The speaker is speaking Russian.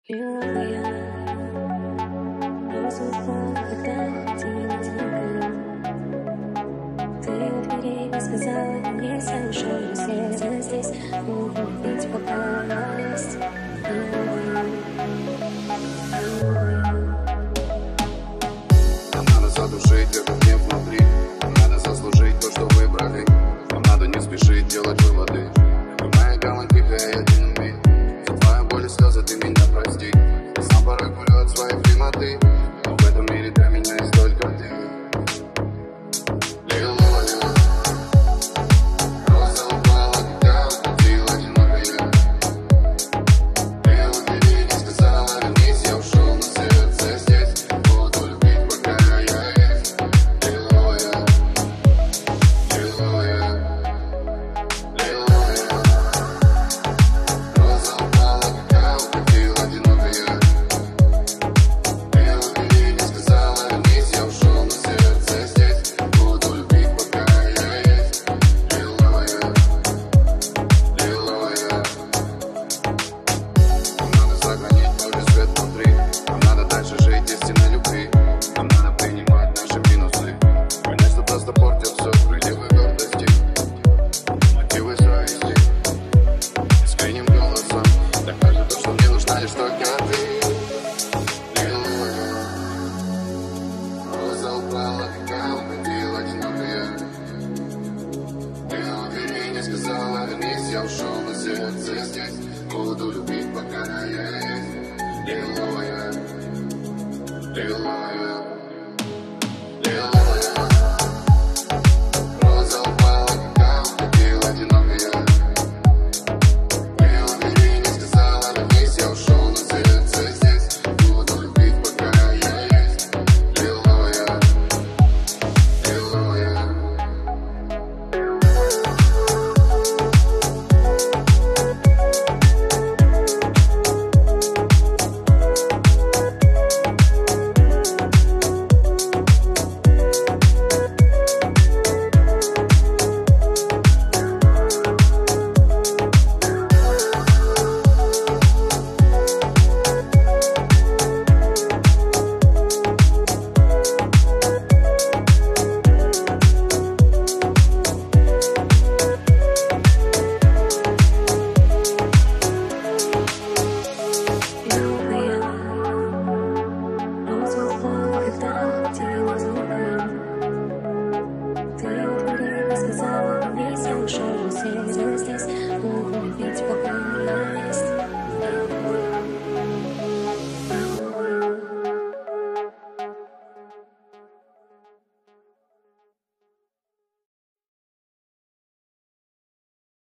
Белая розовая покатилась рукой. Ты у двери не сказала мне совершенно сердце здесь. Ведь попалась белая. Нам надо задушить этот гнев внутри. Нам надо заслужить то, что выбрали. Нам надо не спешить делать выводы. Моя гамма тихая, один умеет. За твою боль и слезы ты меня прости. Я сам порой гулю от своей прямоты, но в этом мире для меня есть только ты. Лиловая роза упала, когда укусил одинокая. Ты убери, не сказала, вернись, я ушел, но сердце здесь. Буду любить, пока я есть. Лиловая, лиловая, лиловая роза упала, когда укусил одинокая. Ты убери, не сказала, вернись, я ушел, но сердце здесь. Буду любить, пока я есть. Лиловая, лиловая. Нам надо сохранить Божий свет внутри. Нам надо дальше жить истинной любви. Нам надо принимать наши минусы. Конечно, просто портят все крыльевой гордости. Мотивы совести. Искренним голосом докажет то, что мне нужна лишь только